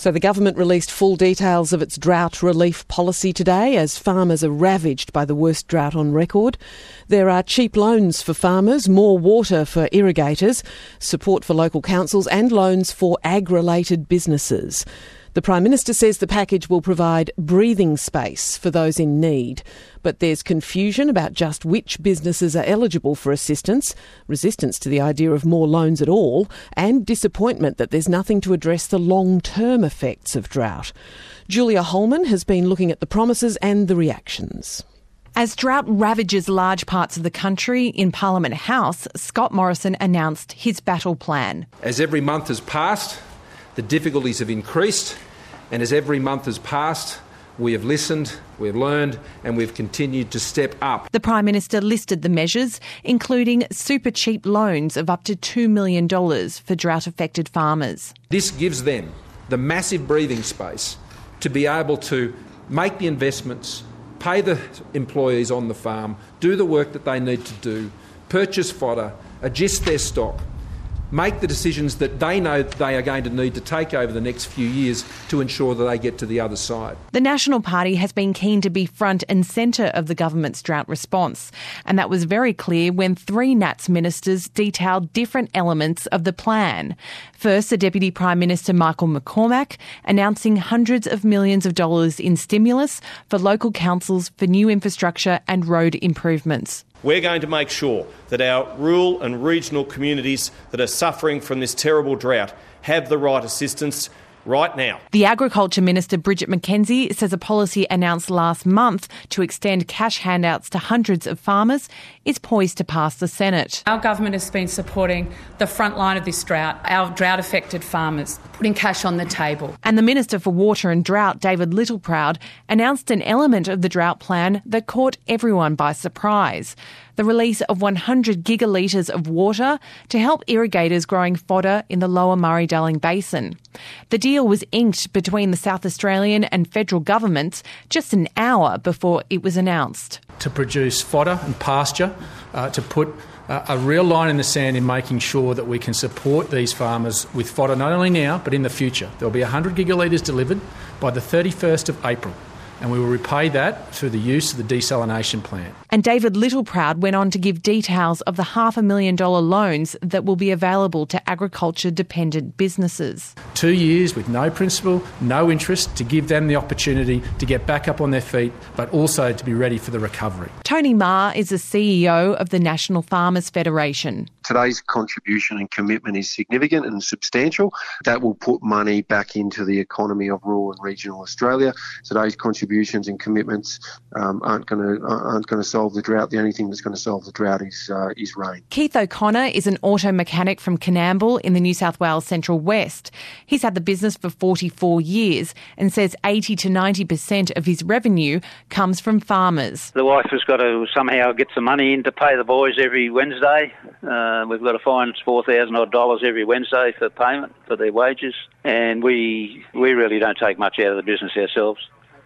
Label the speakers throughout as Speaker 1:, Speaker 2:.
Speaker 1: So the government released full details of its drought relief policy today as farmers are ravaged by the worst drought on record. There are cheap loans for farmers, more water for irrigators, support for local councils and loans for ag-related businesses. The Prime Minister says the package will provide breathing space for those in need. But there's confusion about just which businesses are eligible for assistance, resistance to the idea of more loans at all, and disappointment that there's nothing to address the long-term effects of drought. Julia Holman has been looking at the promises and the reactions.
Speaker 2: As drought ravages large parts of the country, in Parliament House, Scott Morrison announced his battle plan.
Speaker 3: As every month has passed, the difficulties have increased, and as every month has passed, we have listened, we've learned, and we've continued to step up.
Speaker 2: The Prime Minister listed the measures, including super cheap loans of up to $2 million for drought-affected farmers.
Speaker 3: This gives them the massive breathing space to be able to make the investments, pay the employees on the farm, do the work that they need to do, purchase fodder, adjust their stock, make the decisions that they know they are going to need to take over the next few years to ensure that they get to the other side.
Speaker 2: The National Party has been keen to be front and centre of the government's drought response, and that was very clear when three NATS ministers detailed different elements of the plan. First, the Deputy Prime Minister Michael McCormack announcing hundreds of millions of dollars in stimulus for local councils for new infrastructure and road improvements.
Speaker 4: We're going to make sure that our rural and regional communities that are suffering from this terrible drought have the right assistance right now.
Speaker 2: The Agriculture Minister Bridget McKenzie says a policy announced last month to extend cash handouts to hundreds of farmers is poised to pass the Senate.
Speaker 5: Our government has been supporting the front line of this drought, our drought-affected farmers, putting cash on the table.
Speaker 2: And the Minister for Water and Drought, David Littleproud, announced an element of the drought plan that caught everyone by surprise: the release of 100 gigalitres of water to help irrigators growing fodder in the lower Murray-Darling Basin. The deal was inked between the South Australian and federal governments just an hour before it was announced.
Speaker 6: To produce fodder and pasture, to put a real line in the sand in making sure that we can support these farmers with fodder not only now but in the future. There will be 100 gigalitres delivered by the 31st of April. And we will repay that through the use of the desalination plant.
Speaker 2: And David Littleproud went on to give details of the $500,000 loans that will be available to agriculture-dependent businesses.
Speaker 6: 2 years with no principal, no interest, to give them the opportunity to get back up on their feet, but also to be ready for the recovery.
Speaker 2: Tony Marr is the CEO of the National Farmers Federation.
Speaker 7: Today's contribution and commitment is significant and substantial. That will put money back into the economy of rural and regional Australia. Today's contributions and commitments aren't going to solve the drought. The only thing that's going to solve the drought is rain.
Speaker 2: Keith O'Connor is an auto mechanic from Coonamble in the New South Wales Central West. He's had the business for 44 years and says 80 to 90% of his revenue comes from farmers.
Speaker 8: The wife has got to somehow get some money in to pay the boys every Wednesday. We've got to find $4,000 every Wednesday for payment for their wages, and we really don't take much out of the business ourselves.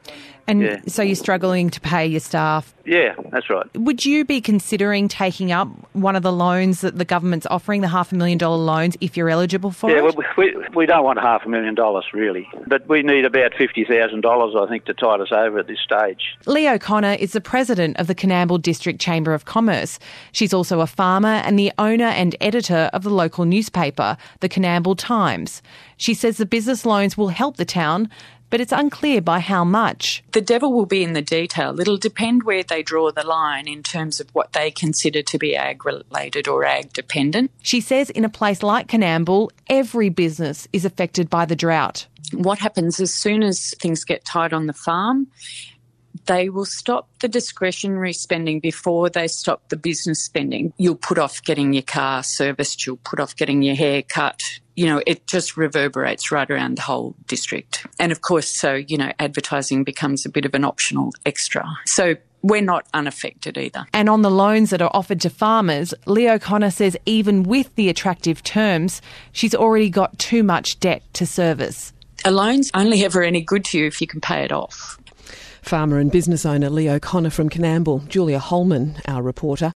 Speaker 2: And so you're struggling to pay your staff?
Speaker 8: Yeah, that's right.
Speaker 2: Would you be considering taking up one of the loans that the government's offering, the $500,000 loans, if you're eligible for it?
Speaker 8: Yeah, well, we don't want $500,000 really, but we need about $50,000, I think, to tide us over at this stage.
Speaker 2: Lee O'Connor is the president of the Coonamble District Chamber of Commerce. She's also a farmer and the owner and editor of the local newspaper, the Coonamble Times. She says the business loans will help the town, but it's unclear by how much.
Speaker 9: The devil will be in the detail. It'll depend where they draw the line in terms of what they consider to be ag-related or ag-dependent.
Speaker 2: She says in a place like Coonamble, every business is affected by the drought.
Speaker 9: What happens as soon as things get tight on the farm, they will stop the discretionary spending before they stop the business spending. You'll put off getting your car serviced, you'll put off getting your hair cut. You know, it just reverberates right around the whole district. And of course, so, advertising becomes a bit of an optional extra. So we're not unaffected either.
Speaker 2: And on the loans that are offered to farmers, Lee O'Connor says even with the attractive terms, she's already got too much debt to service.
Speaker 9: A loan's only ever any good to you if you can pay it off.
Speaker 1: Farmer and business owner Lee O'Connor from Coonamble. Julia Holman, our reporter.